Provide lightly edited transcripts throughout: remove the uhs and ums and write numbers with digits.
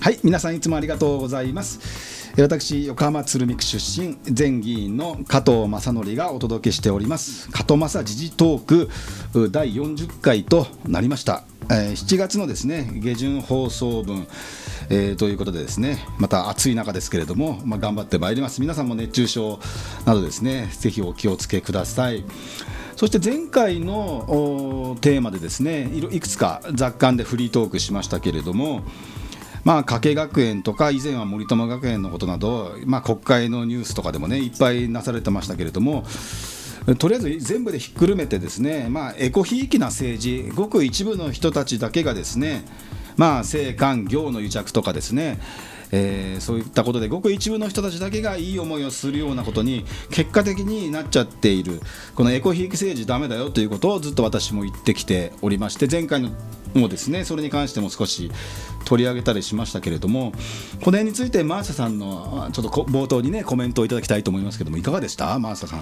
はい、皆さんいつもありがとうございます。私、横浜鶴見区出身、前議員の加藤正則がお届けしております加藤正時事トーク第40回となりました。7月のですね、下旬放送分、ということでですね、また暑い中ですけれども、頑張ってまいります。皆さんも熱中症などですね、ぜひお気をつけください。そして前回のテーマでですね、いくつか雑感でフリートークしましたけれども、加計学園とか以前は森友学園のことなど、国会のニュースとかでもねいっぱいなされてましたけれども、とりあえず全部でひっくるめてですね、エコひいきな政治、ごく一部の人たちだけがですね、政官業の癒着とかですね、そういったことでごく一部の人たちだけがいい思いをするようなことに結果的になっちゃっている、このエコひいき政治ダメだよということをずっと私も言ってきておりまして、前回のもですね、それに関しても少し取り上げたりしましたけれども、この辺についてマーサさんのちょっと冒頭にねコメントをいただきたいと思いますけども、いかがでしたマーサさん。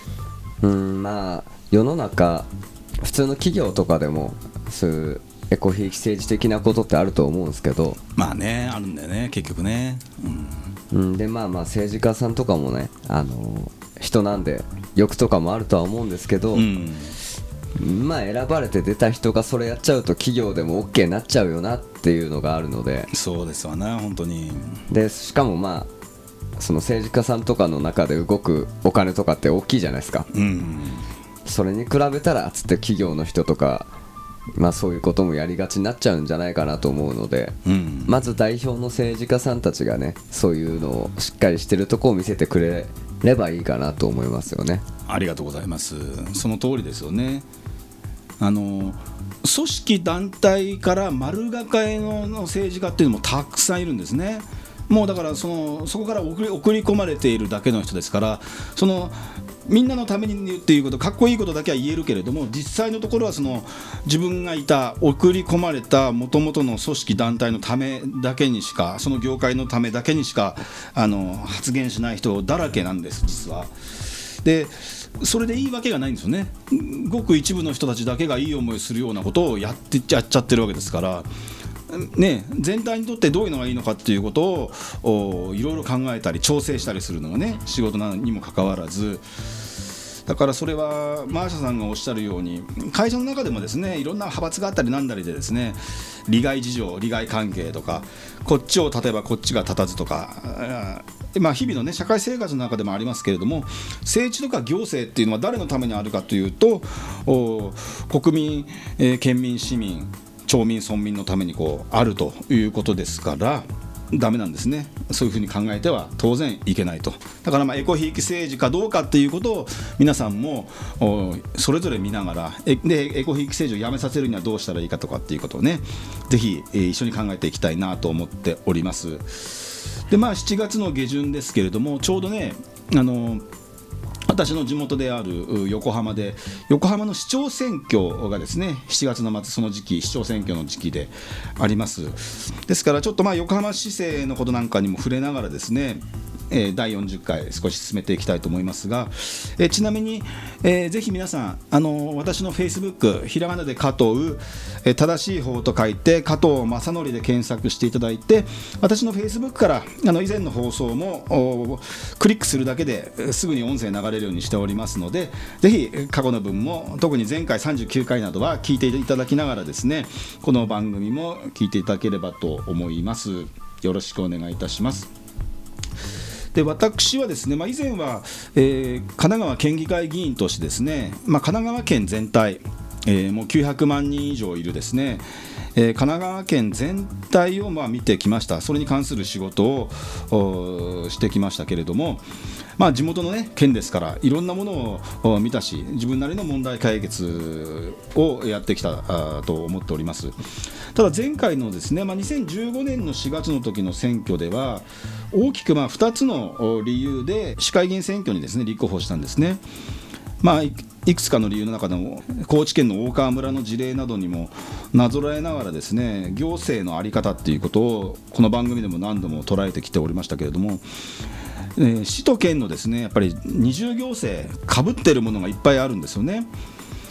世の中普通の企業とかでもそういうエコひいき政治的なことってあると思うんですけど、 あるんだよね結局ね、 で政治家さんとかもね、人なんで欲とかもあるとは思うんですけど、選ばれて出た人がそれやっちゃうと企業でも OK になっちゃうよなっていうのがあるので。 そうですわな本当に。 でしかもその政治家さんとかの中で動くお金とかって大きいじゃないですか、それに比べたらつって企業の人とか、そういうこともやりがちになっちゃうんじゃないかなと思うので、まず代表の政治家さんたちがねそういうのをしっかりしてるとこを見せてくれればいいかなと思いますよね。 ありがとうございます。その通りですよね。組織団体から丸抱えの政治家っていうのもたくさんいるんですね。もうだからそこから送り込まれているだけの人ですから、みんなのためにっていうこと、かっこいいことだけは言えるけれども、実際のところは自分がいた送り込まれた元々の組織団体のためだけにしか、その業界のためだけにしか発言しない人だらけなんです実は。でそれでいいわけがないんですよね。ごく一部の人たちだけがいい思いするようなことをやっちゃってるわけですからね、全体にとってどういうのがいいのかっていうことをいろいろ考えたり調整したりするのがね仕事なのにもかかわらず、だからそれはマーシャさんがおっしゃるように、会社の中でもですねいろんな派閥があったりなんだりでですね、利害事情、利害関係とか、こっちを立てばこっちが立たずとか、日々のね社会生活の中でもありますけれども、政治とか行政っていうのは誰のためにあるかというと、国民、県民、市民、町民、村民のためにあるということですからダメなんですね。そういうふうに考えては当然いけないと。だからエコひいき政治かどうかっていうことを皆さんもそれぞれ見ながら、でエコひいき政治をやめさせるにはどうしたらいいかとかっていうことをねぜひ一緒に考えていきたいなと思っております。で7月の下旬ですけれども、ちょうどね私の地元である横浜で横浜の市長選挙がですね7月の末、その時期市長選挙の時期であります。ですからちょっと横浜市政のことなんかにも触れながらですね、第40回少し進めていきたいと思いますが、ちなみに、ぜひ皆さん私の Facebook ひらがなで加藤、正しい方と書いて加藤正則で検索していただいて、私の Facebook から以前の放送もクリックするだけですぐに音声流れるようにしておりますので、ぜひ過去の分も特に前回39回などは聞いていただきながらですね、この番組も聞いていただければと思います。よろしくお願いいたします。で私はですね、以前は、神奈川県議会議員としてですね、神奈川県全体、もう900万人以上いるですね、神奈川県全体を見てきました。それに関する仕事をしてきましたけれども、地元の、県ですからいろんなものを見たし、自分なりの問題解決をやってきたと思っております。ただ前回のですね、2015年の4月の時の選挙では大きく2つの理由で市会議員選挙にですね立候補したんですね。いくつかの理由の中でも高知県の大川村の事例などにもなぞらえながらですね、行政の在り方っていうことをこの番組でも何度も捉えてきておりましたけれども、市と県のですねやっぱり二重行政かぶっているものがいっぱいあるんですよね。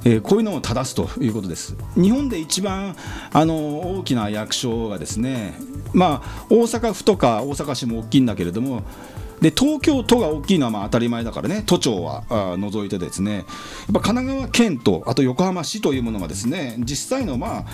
こういうのを正すということです。日本で一番大きな役所がですね、大阪府とか大阪市も大きいんだけれども、で東京都が大きいのは当たり前だからね、都庁は除いてですね、やっぱ神奈川県とあと横浜市というものがですね、実際の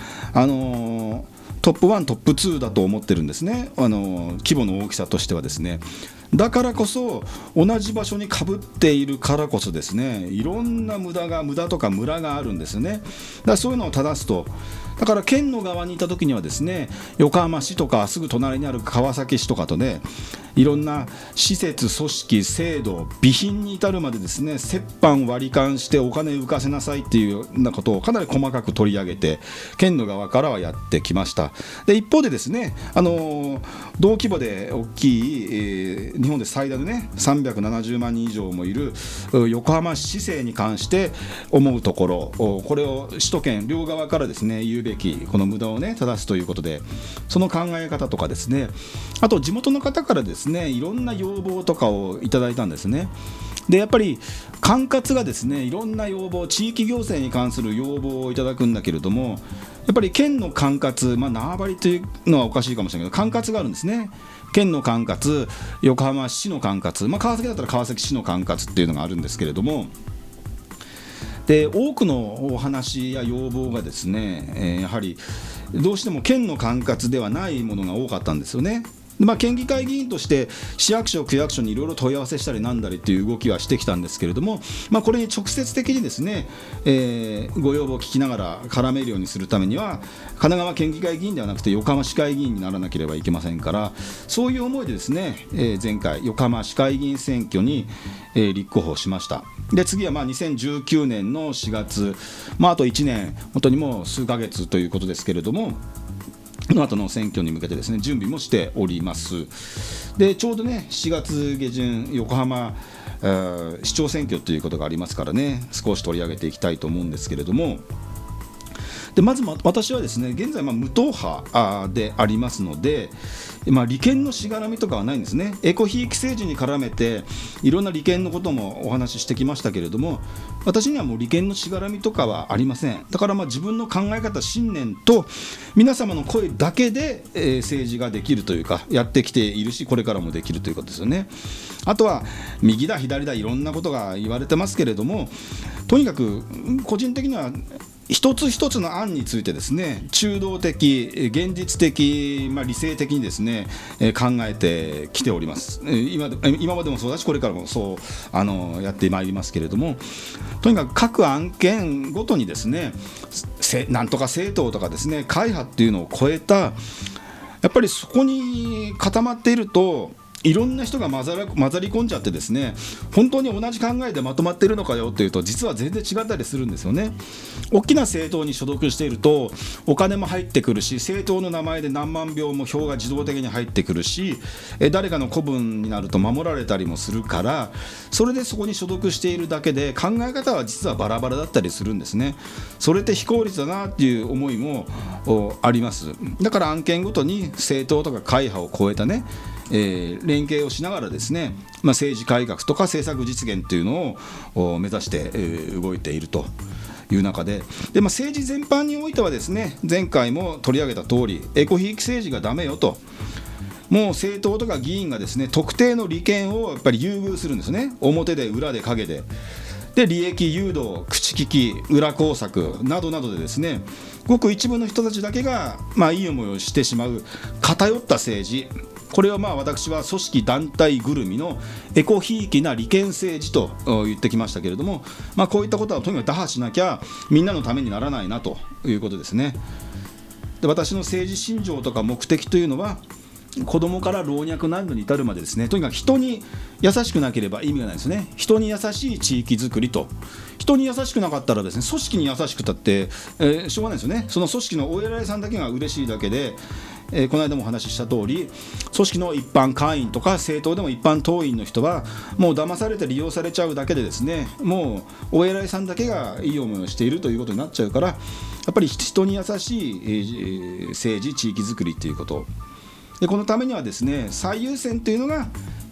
トップ1トップ2だと思ってるんですね、規模の大きさとしてはですね。だからこそ同じ場所にかぶっているからこそですね、いろんな無駄とかムラがあるんですよね。だからそういうのを正すと、だから県の側にいた時にはですね、横浜市とかすぐ隣にある川崎市とかとね、いろんな施設、組織、制度、備品に至るまでですね、折半割り勘してお金浮かせなさいっていうようなことをかなり細かく取り上げて県の側からはやってきました。で一方でですね、同規模で大きい、日本で最大でね370万人以上もいる横浜市政に関して思うところ、これを首都圏両側からですね言うべきこの無駄をね正すということで、その考え方とかですね、あと地元の方からですねいろんな要望とかをいただいたんですね。でやっぱり管轄がですねいろんな要望、地域行政に関する要望をいただくんだけれども、やっぱり県の管轄、縄張りというのはおかしいかもしれないけど管轄があるんですね。県の管轄、横浜市の管轄、川崎だったら川崎市の管轄っていうのがあるんですけれども、で多くのお話や要望がですね、やはりどうしても県の管轄ではないものが多かったんですよね。県議会議員として市役所、区役所にいろいろ問い合わせしたりなんだりという動きはしてきたんですけれども、これに直接的にですね、ご要望を聞きながら絡めるようにするためには神奈川県議会議員ではなくて横浜市会議員にならなければいけませんから、そういう思いでですね、前回横浜市会議員選挙に、立候補しました。で次は2019年の4月、あと1年本当にもう数ヶ月ということですけれども、この後の選挙に向けてですね準備もしております。でちょうどね4月下旬横浜市長選挙ということがありますからね、少し取り上げていきたいと思うんですけれども、でまず私はですね現在無党派でありますので、利権のしがらみとかはないんですね。エコひいき政治に絡めていろんな利権のこともお話ししてきましたけれども、私にはもう利権のしがらみとかはありません。だから自分の考え方、信念と皆様の声だけで、政治ができるというかやってきているし、これからもできるということですよね。あとは右だ左だいろんなことが言われてますけれども、とにかく個人的には一つ一つの案についてですね中道的、現実的、理性的にですね考えてきております。今までもそうだしこれからもそうやってまいりますけれども、とにかく各案件ごとにですねなんとか政党とかですね会派っていうのを超えた、やっぱりそこに固まっているといろんな人が混ざり込んじゃってですね、本当に同じ考えでまとまっているのかよというと実は全然違ったりするんですよね。大きな政党に所属しているとお金も入ってくるし、政党の名前で何万票も票が自動的に入ってくるし、誰かの子分になると守られたりもするから、それでそこに所属しているだけで考え方は実はバラバラだったりするんですね。それって非効率だなっていう思いもあります。だから案件ごとに政党とか会派を超えたね連携をしながらですね、政治改革とか政策実現というのを目指して動いているという中で、政治全般においてはですね前回も取り上げた通りエコひいき政治がダメよと、もう政党とか議員がですね特定の利権をやっぱり優遇するんですね。表で裏で陰で利益誘導、口利き、裏工作などなどでですねごく一部の人たちだけがいい思いをしてしまう偏った政治、これを私は組織団体ぐるみのエコひいきな利権政治と言ってきましたけれども、こういったことはとにかく打破しなきゃみんなのためにならないなということですね。で私の政治信条とか目的というのは子供から老若男女に至るまでですね、とにかく人に優しくなければ意味がないですね。人に優しい地域づくりと、人に優しくなかったらですね組織に優しくたって、しょうがないですよね。その組織のお偉いさんだけが嬉しいだけで、この間もお話しした通り組織の一般会員とか政党でも一般党員の人はもう騙されて利用されちゃうだけでですね、もうお偉いさんだけがいい思いをしているということになっちゃうから、やっぱり人に優しい、政治地域づくりということで、このためにはですね最優先というのが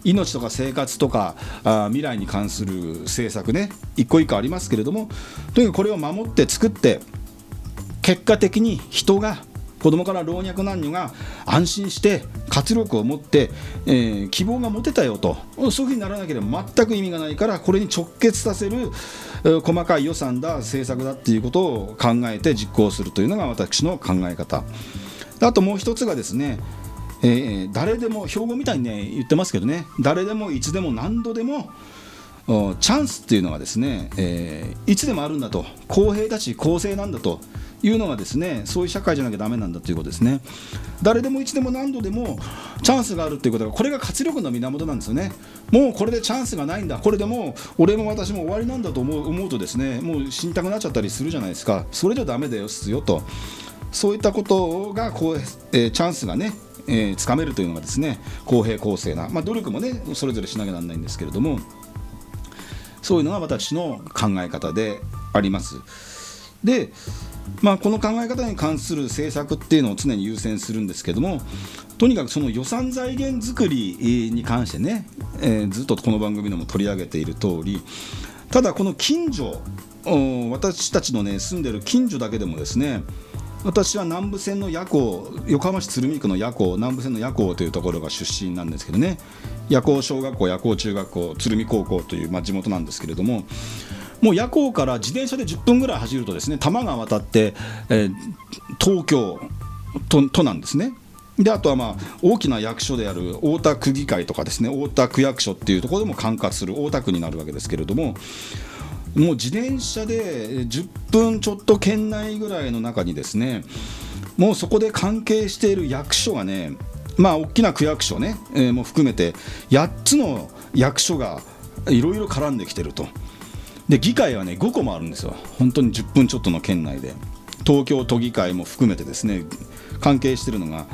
命とか生活とか未来に関する政策ね、一個一個ありますけれども、とにかくこれを守って作って、結果的に人が、子どもから老若男女が安心して活力を持って、希望が持てたよと、そういうふうにならなければ全く意味がないから、これに直結させる細かい予算だ、政策だっていうことを考えて実行するというのが私の考え方。あともう一つがですね、誰でも、標語みたいにね言ってますけどね、誰でもいつでも何度でもチャンスっていうのがですね、いつでもあるんだと、公平だし公正なんだというのがですね、そういう社会じゃなきゃダメなんだということですね。誰でもいつでも何度でもチャンスがあるということが、これが活力の源なんですよね。もうこれでチャンスがないんだ、これでもう俺も私も終わりなんだと思うとですね、もう死にたくなっちゃったりするじゃないですか。それじゃダメだよと、そういったことがチャンスがね、つかめるというのがですね、公平公正な、努力もねそれぞれしなきゃならないんですけれども、そういうのが私の考え方であります。で、この考え方に関する政策っていうのを常に優先するんですけども、とにかくその予算財源作りに関してね、ずっとこの番組でも取り上げている通り、ただこの近所、私たちのね住んでる近所だけでもですね、私は南武線の矢向、横浜市鶴見区の矢向、南武線の矢向というところが出身なんですけどね、矢向小学校、矢向中学校、鶴見高校という、地元なんですけれども、もう矢向から自転車で10分ぐらい走るとですね、多摩川渡って、東京都なんですね。であとは大きな役所である大田区議会とかですね、大田区役所っていうところでも管轄する大田区になるわけですけれども、もう自転車で10分ちょっと圏内ぐらいの中にですね、もうそこで関係している役所がね、大きな区役所ね、も含めて8つの役所がいろいろ絡んできてると。で議会はね5個もあるんですよ、本当に10分ちょっとの圏内で。東京都議会も含めてですね、関係しているのが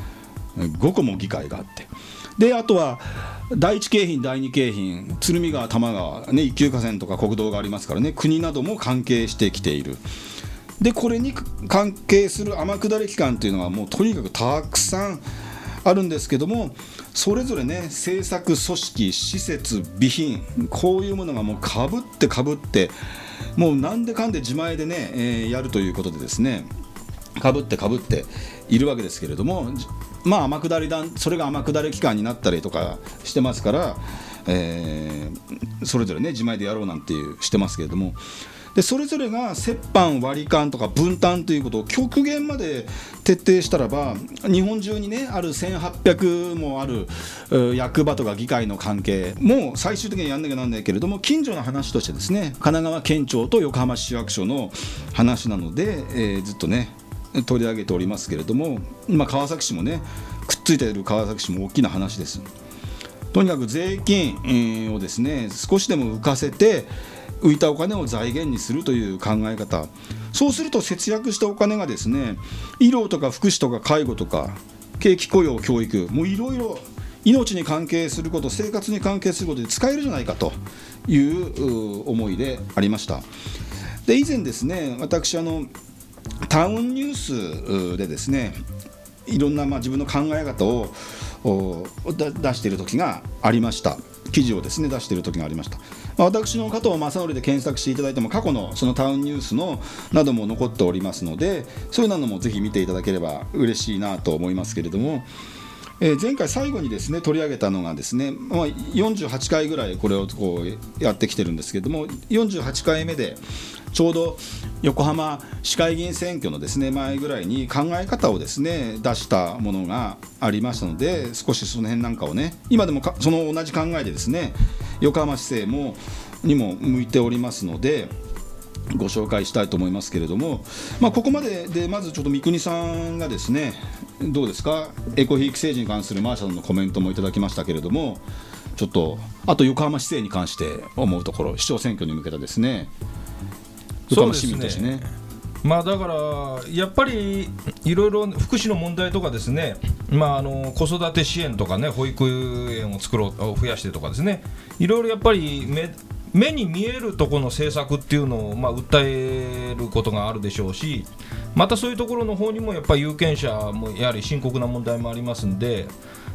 5個も議会があって、であとは第一京浜、第二京浜、鶴見川、多摩川、一級河川とか国道がありますからね、国なども関係してきている。でこれに関係する天下り機関というのはもうとにかくたくさんあるんですけども、それぞれね政策、組織、施設、備品、こういうものがもうかぶってもうなんでかんで自前でね、やるということでですね、かぶっているわけですけれども、天下りそれが天下り機関になったりとかしてますから、それぞれね自前でやろうなんてしてますけれども、でそれぞれが折半、割り勘とか分担ということを極限まで徹底したらば、日本中にねある1800もある役場とか議会の関係も最終的にやんなきゃなんないけれども、近所の話としてですね、神奈川県庁と横浜市役所の話なので、ずっとね取り上げておりますけれども、川崎市もねくっついている川崎市も大きな話です。とにかく税金をですね少しでも浮かせて、浮いたお金を財源にするという考え方、そうすると節約したお金がですね、医療とか福祉とか介護とか景気雇用、教育、もういろいろ命に関係すること、生活に関係することで使えるじゃないかという思いでありました。で以前ですね、私タウンニュースでですね、いろんな自分の考え方を出している時がありました。記事をですね出している時がありました。私の加藤正則で検索していただいても、過去のそのタウンニュースのなども残っておりますので、そういうのもぜひ見ていただければ嬉しいなと思いますけれども、前回最後にですね取り上げたのがですね、48回ぐらいこれをこうやってきてるんですけれども、48回目でちょうど横浜市会議員選挙のですね前ぐらいに考え方をですね出したものがありましたので、少しその辺なんかをね、今でもその同じ考えでですね横浜市政にも向いておりますのでご紹介したいと思いますけれども、ここまででまずちょっと三國さんがですねどうですか、エコひいき政治に関するマーシャルのコメントもいただきましたけれども、ちょっとあと横浜市政に関して思うところ、市長選挙に向けたですね、横浜市民としてね。 だからやっぱりいろいろ福祉の問題とかですね、子育て支援とかね、保育園を増やしてとかですね、いろいろやっぱり目に見えるところの政策っていうのを訴えることがあるでしょうし、またそういうところの方にもやっぱり有権者もやはり深刻な問題もありますんで、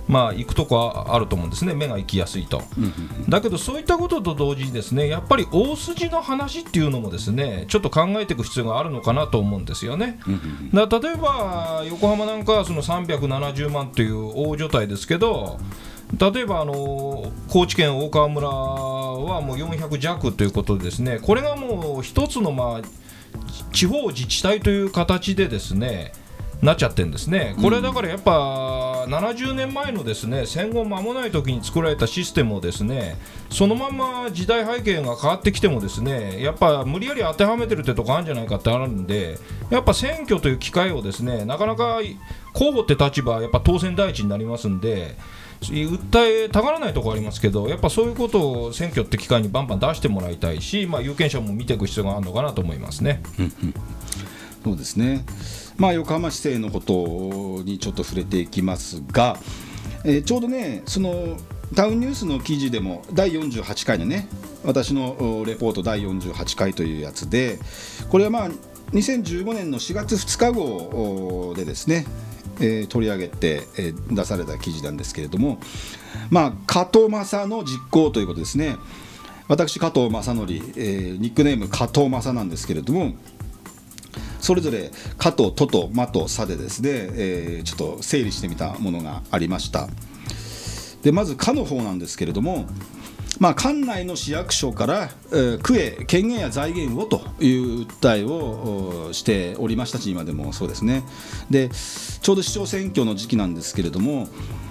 行くとこはあると思うんですね、目が行きやすいと。だけどそういったことと同時にですね、やっぱり大筋の話っていうのもですね、ちょっと考えていく必要があるのかなと思うんですよね。だから例えば横浜なんかはその370万という大所帯ですけど、例えば高知県大川村はもう400弱ということでですね、これがもう一つの地方自治体という形でですねなっちゃってるんですね。これだからやっぱ70年前のですね戦後間もない時に作られたシステムをですねそのまま時代背景が変わってきてもですねやっぱ無理やり当てはめてるってとこあるんじゃないかってあるんで、やっぱ選挙という機会をですねなかなか候補って立場はやっぱ当選第一になりますんで、訴えたがらないところありますけど、やっぱそういうことを選挙って機会にバンバン出してもらいたいし、有権者も見ていく必要があるのかなと思いますね。 そうですね。横浜市政のことにちょっと触れていきますが、ちょうどねそのタウンニュースの記事でも第48回のね私のレポート第48回というやつで、これは2015年の4月2日号でですね取り上げて出された記事なんですけれども、加藤正の実行ということですね。私加藤正則、ニックネーム加藤正なんですけれども、それぞれ加藤、都とマとサでですね、ちょっと整理してみたものがありました。でまず加の方なんですけれども、管内の市役所から区へ権限や財源をという訴えをしておりましたし、今でもそうですね。でちょうど市長選挙の時期なんですけれども、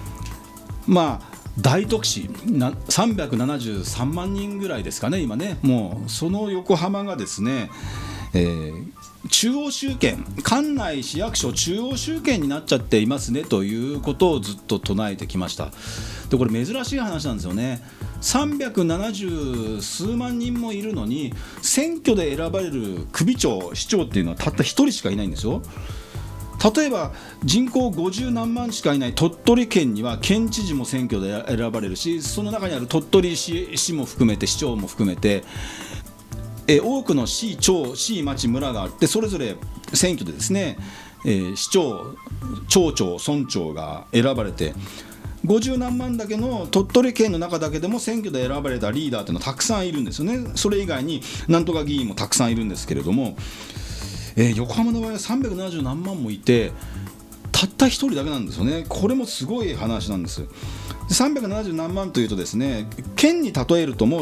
大都市373万人ぐらいですかね今ね。もうその横浜がですね、中央集権、管内市役所中央集権になっちゃっていますねということをずっと唱えてきました。でこれ珍しい話なんですよね。370数万人もいるのに選挙で選ばれる首長市長っていうのはたった1人しかいないんですよ。例えば人口50何万しかいない鳥取県には県知事も選挙で選ばれるし、その中にある鳥取市も含めて市長も含めて多くの市町村があって、それぞれ選挙でですね、市長町長村長が選ばれて、50何万だけの鳥取県の中だけでも選挙で選ばれたリーダーというのはたくさんいるんですよね。それ以外になんとか議員もたくさんいるんですけれども、横浜の場合は370何万もいてたった1人だけなんですよね。これもすごい話なんです。370何万というとですね、県に例えるともう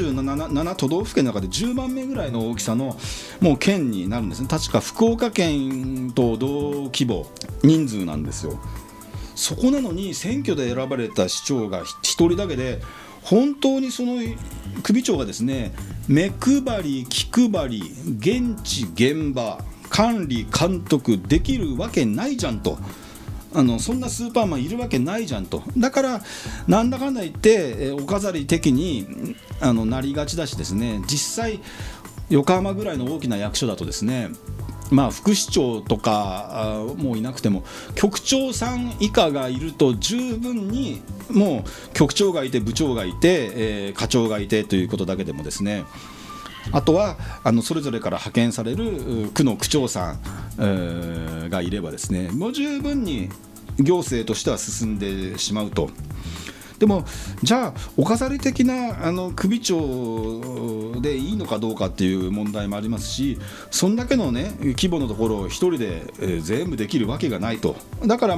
47都道府県の中で10番目ぐらいの大きさのもう県になるんですね。確か福岡県と同規模人数なんですよ。そこなのに選挙で選ばれた市長が1人だけで、本当にその首長がですね目配り気配り現地現場管理監督できるわけないじゃんと、そんなスーパーマンいるわけないじゃんと。だからなんだかんだ言ってお飾り的になりがちだしですね、実際横浜ぐらいの大きな役所だとですね、副市長とかもういなくても局長さん以下がいると十分にもう局長がいて部長がいて、課長がいてということだけでもですね、あとはそれぞれから派遣される区の区長さん、がいればですねもう十分に行政としては進んでしまうと。でもじゃあお飾り的な首長でいいのかどうかっていう問題もありますし、そんだけのね規模のところを一人で、全部できるわけがないと。だから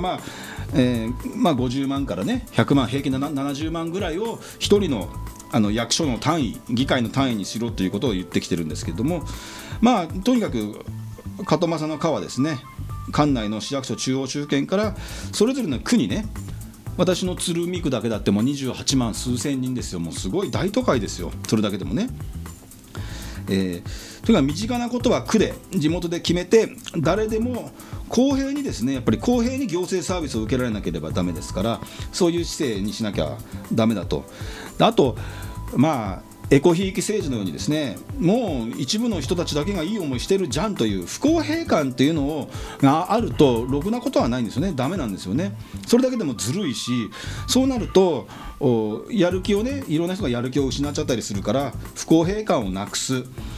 50万からね100万平均70万ぐらいを一人の役所の単位議会の単位にしろということを言ってきてるんですけれども、とにかく加藤正の課はですね管内の市役所中央集権からそれぞれの区にね、私の鶴見区だけだってもう28万数千人ですよ。もうすごい大都会ですよ、それだけでもね。とにかく身近なことは区で地元で決めて、誰でも公平にですね、やっぱり公平に行政サービスを受けられなければダメですから、そういう姿勢にしなきゃダメだと。あとエコひいき政治のようにですね、もう一部の人たちだけがいい思いしてるじゃんという不公平感っていうのがあるとろくなことはないんですよね。ダメなんですよね。それだけでもずるいし、そうなるとやる気をね、いろんな人がやる気を失っちゃったりするから不公平感をなくす。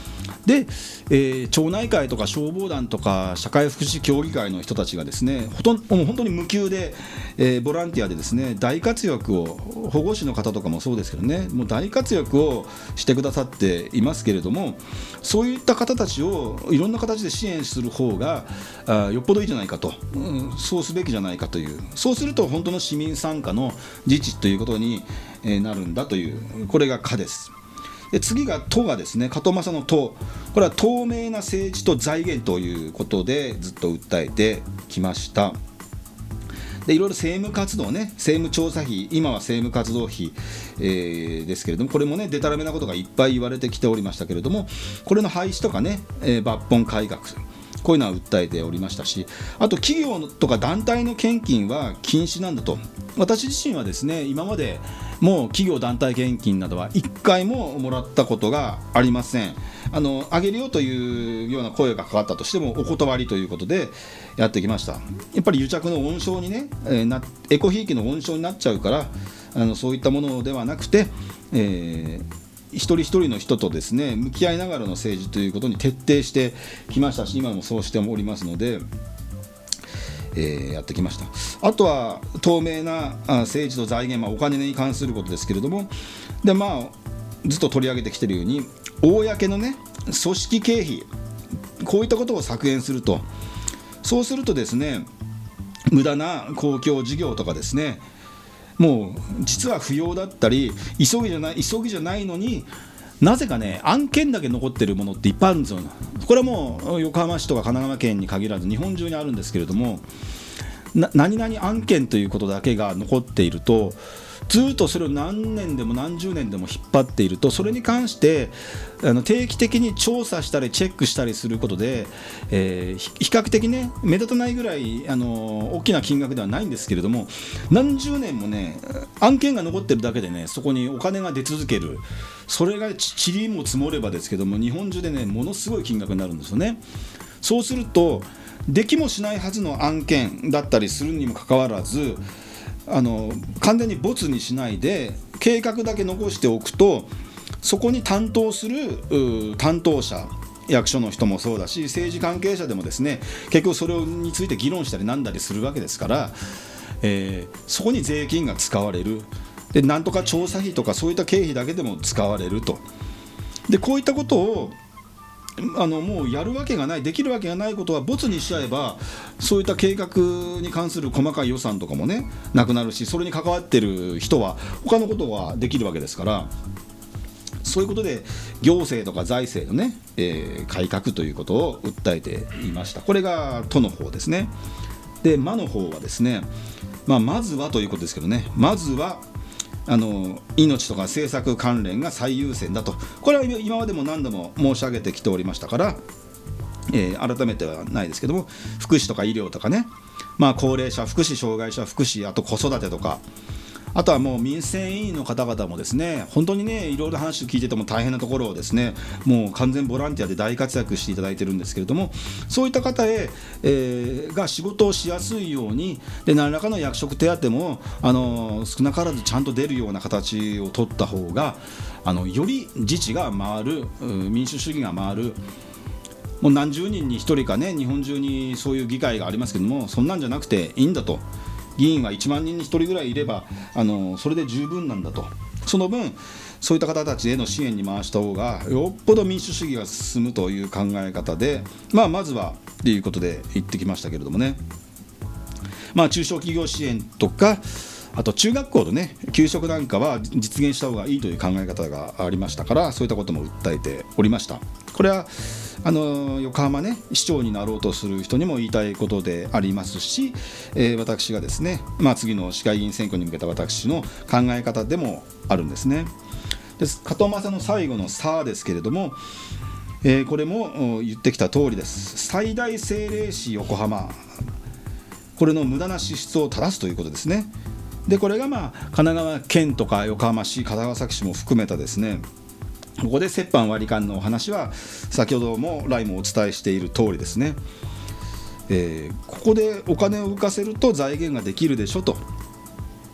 で、町内会とか消防団とか社会福祉協議会の人たちがですね、もう本当に無給で、ボランティアでですね大活躍を、保護司の方とかもそうですけどね、もう大活躍をしてくださっていますけれども、そういった方たちをいろんな形で支援する方がよっぽどいいじゃないかと、そうすべきじゃないかという、そうすると本当の市民参加の自治ということになるんだという、これが可です。で次が都がですね、加藤正の都、これは透明な政治と財源ということでずっと訴えてきました。でいろいろ政務活動ね、政務調査費、今は政務活動費、ですけれども、これもねでたらめなことがいっぱい言われてきておりましたけれども、これの廃止とかね、抜本改革、こういうのは訴えておりましたし、あと企業とか団体の献金は禁止なんだと。私自身はですね、今までもう企業団体献金などは1回ももらったことがありません。あげるよというような声がかかったとしてもお断りということでやってきました。やっぱり癒着の温床にね、エコひいきの温床になっちゃうから、そういったものではなくて、一人一人の人とですね向き合いながらの政治ということに徹底してきましたし、今もそうしておりますので、やってきました。あとは透明な政治と財源、お金に関することですけれども、でずっと取り上げてきているように、公のね組織経費、こういったことを削減すると、そうするとですね無駄な公共事業とかですね、もう実は不要だったり急ぎじゃないのに、なぜかね案件だけ残ってるものっていっぱいあるんですよ。これはもう横浜市とか神奈川県に限らず日本中にあるんですけれども、何々案件ということだけが残っていると、ずっとそれを何年でも何十年でも引っ張っていると、それに関して定期的に調査したりチェックしたりすることで、比較的ね目立たないぐらい大きな金額ではないんですけれども、何十年もね案件が残ってるだけでね、そこにお金が出続ける、それが塵も積もればですけども、日本中でねものすごい金額になるんですよね。そうするとできもしないはずの案件だったりするにもかかわらず、完全に没にしないで計画だけ残しておくと、そこに担当する担当者、役所の人もそうだし政治関係者でもですね、結局それについて議論したりなんだりするわけですから、そこに税金が使われる。でなんとか調査費とかそういった経費だけでも使われると。でこういったことをもうやるわけがない、できるわけがないことは没にしちゃえば、そういった計画に関する細かい予算とかもねなくなるし、それに関わってる人は他のことはできるわけですから、そういうことで行政とか財政のね、改革ということを訴えていました。これが都の方ですね。で魔の方はですね、まずはということですけどね、まずは命とか政策関連が最優先だと。これは今までも何度も申し上げてきておりましたから、改めてはないですけども、福祉とか医療とかね、高齢者福祉、障害者福祉、あと子育てとか、あとはもう民生委員の方々もですね、本当にねいろいろ話を聞いてても大変なところをですね、もう完全ボランティアで大活躍していただいてるんですけれども、そういった方が仕事をしやすいように、で何らかの役職手当も少なからずちゃんと出るような形を取った方がより自治が回る、民主主義が回る。もう何十人に1人かね、日本中にそういう議会がありますけども、そんなんじゃなくていいんだと。議員は1万人に1人ぐらいいればそれで十分なんだと。その分そういった方たちへの支援に回した方がよっぽど民主主義が進むという考え方で、まずはということで言ってきましたけれどもね、中小企業支援とか、あと中学校のね給食なんかは実現した方がいいという考え方がありましたから、そういったことも訴えておりました。これは横浜ね市長になろうとする人にも言いたいことでありますし、私がですね、次の市会議員選挙に向けた私の考え方でもあるんですね。加藤正の最後の差ですけれども、これも言ってきた通りです。最大政令市横浜、これの無駄な支出を正すということですね。でこれが神奈川県とか横浜市、川崎市も含めたですね、ここで折半割り勘のお話は先ほども来もお伝えしている通りですね、ここでお金を浮かせると財源ができるでしょと。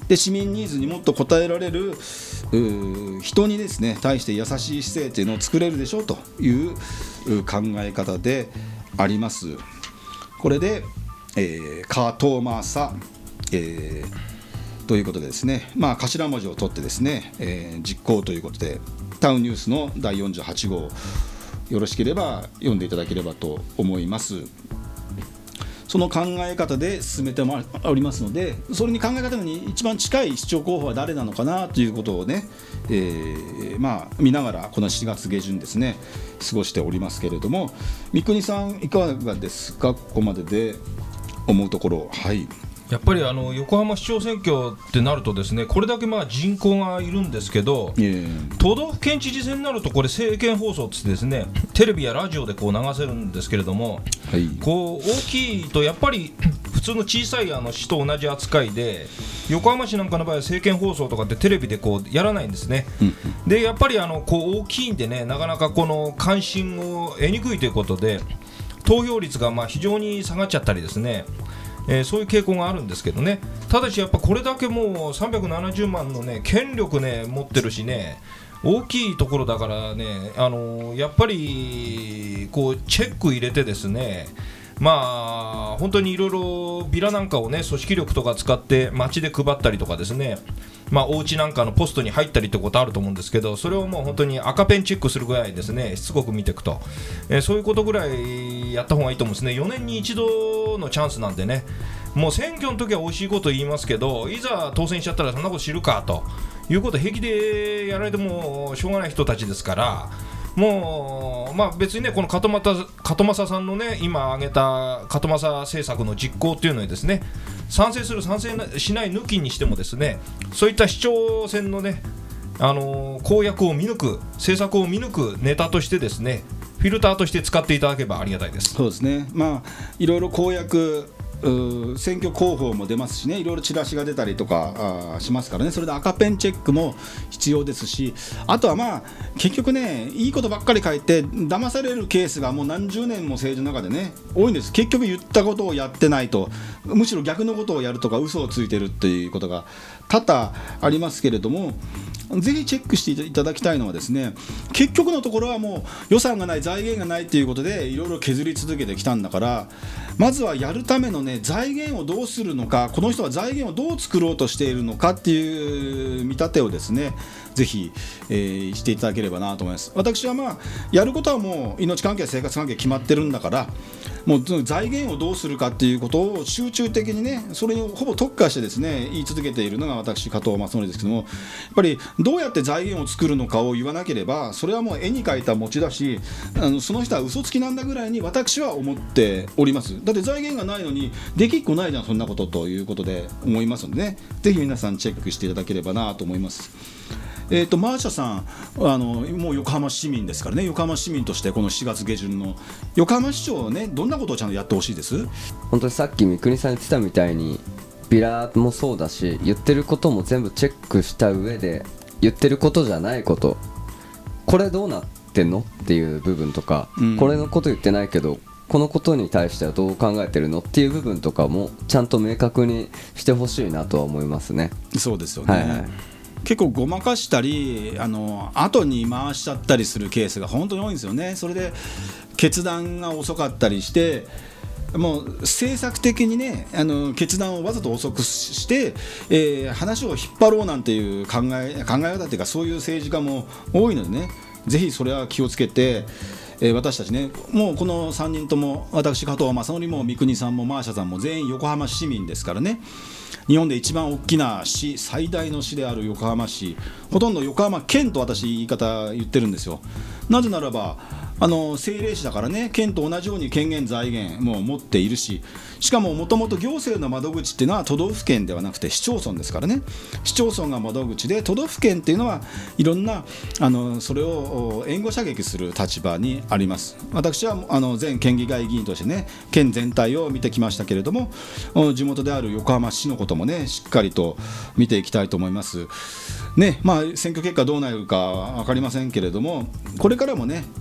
で市民ニーズにもっと応えられる人にですね対して優しい姿勢というのを作れるでしょうという考え方であります。これで、カトマサ、ということでですね、頭文字を取ってですね、実行ということでタウンニュースの第48号よろしければ読んでいただければと思います。その考え方で進めておりますので、それに考え方に一番近い市長候補は誰なのかなということをね、見ながらこの4月下旬ですね過ごしておりますけれども、三國さんいかがですか、ここまでで思うところ。はい、 やっぱり横浜市長選挙ってなるとですね、これだけ人口がいるんですけど、都道府県知事選になるとこれ政見放送ってですね、テレビやラジオでこう流せるんですけれども、 はい、 こう大きいとやっぱり普通の小さい市と同じ扱いで、横浜市なんかの場合は政見放送とかってテレビでこうやらないんですね。でやっぱりこう大きいんでね、なかなかこの関心を得にくいということで投票率が非常に下がっちゃったりですね、そういう傾向があるんですけどね。ただしやっぱこれだけもう370万のね権力ね持ってるしね、大きいところだからね、やっぱりこうチェック入れてですね、本当にいろいろビラなんかをね組織力とか使って街で配ったりとかですね、お家なんかのポストに入ったりってことあると思うんですけど、それをもう本当に赤ペンチェックするぐらいですね、しつこく見ていくと、そういうことぐらいやった方がいいと思うんですね。4年に一度のチャンスなんでね、もう選挙の時は美味しいこと言いますけど、いざ当選しちゃったらそんなこと知るかということを平気でやられてもしょうがない人たちですから、もう別にねこの門正さんのね今挙げた門正政策の実行っていうのにですね、賛成する賛成しない抜きにしてもですね、そういった市長選のね公約を見抜く、政策を見抜くネタとしてですね、フィルターとして使っていただければありがたいです。 そうですね、いろいろ公約選挙広報も出ますしね、いろいろチラシが出たりとかしますからね、それで赤ペンチェックも必要ですし、あとは結局ねいいことばっかり書いて騙されるケースがもう何十年も政治の中でね多いんです。結局言ったことをやってないと、むしろ逆のことをやるとか嘘をついてるっていうことが多々ありますけれども、ぜひチェックしていただきたいのはですね、結局のところはもう予算がない、財源がないということでいろいろ削り続けてきたんだから、まずはやるためのね財源をどうするのか、この人は財源をどう作ろうとしているのかっていう見立てをですねぜひ、していただければなと思います。私はやることはもう命関係生活関係決まってるんだから、もう財源をどうするかっていうことを集中的にね、それにほぼ特化してですね言い続けているのが私加藤正則ですけども、やっぱりどうやって財源を作るのかを言わなければ、それはもう絵に描いた餅だし、その人は嘘つきなんだぐらいに私は思っております。だって財源がないのにできっこないじゃんそんなことということで思いますのでね、ぜひ皆さんチェックしていただければなと思います。マーシャさんもう横浜市民ですからね、横浜市民としてこの4月下旬の横浜市長をねどんなことをちゃんとやってほしいです。 本当にさっき三國さん言ってたみたいにビラもそうだし、言ってることも全部チェックした上で、言ってることじゃないこと、これどうなってんのっていう部分とか、これのこと言ってないけどこのことに対してはどう考えてるのっていう部分とかもちゃんと明確にしてほしいなとは思いますね。 そうですよね、結構ごまかしたり後に回しちゃったりするケースが本当に多いんですよね。それで決断が遅かったりして、もう政策的にね決断をわざと遅くして、話を引っ張ろうなんていう考え方っていうか、そういう政治家も多いのでね、ぜひそれは気をつけて、私たちね、もうこの3人とも、私加藤正則も三國さんもマーシャさんも全員横浜市民ですからね。日本で一番大きな市、最大の市である横浜市、ほとんど横浜県と私言い方言ってるんですよ。なぜならば政令市だからね、県と同じように権限財源も持っているし、しかももともと行政の窓口っていうのは都道府県ではなくて市町村ですからね。市町村が窓口で、都道府県っていうのはいろんなそれを援護射撃する立場にあります。私は前県議会議員としてね県全体を見てきましたけれども、地元である横浜市のこともねしっかりと見ていきたいと思いますね。選挙結果どうなるか分かりませんけれども、これからもね我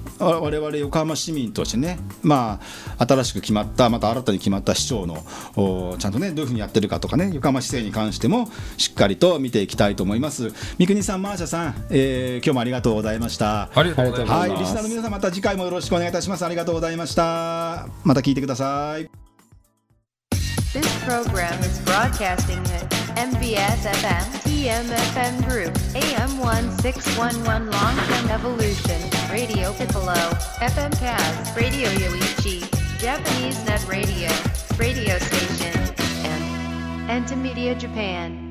我々横浜市民としてね、新しく決まったまた新たに決まった市長のちゃんとねどういうふうにやってるかとかね、横浜市政に関してもしっかりと見ていきたいと思います。三國さん、マーシャさん、今日もありがとうございました。 ありがとうございます。 はい、リスナーの皆さん、また次回もよろしくお願いいたします。ありがとうございました。また聞いてください。 This program is broadcasting at MBS FM TMFM Group AM1611 Longfeng Evolution Radio Piccolo FM Kaz Radio Yoichi Japanese Net Radio Radio Station and Entimedia Japan.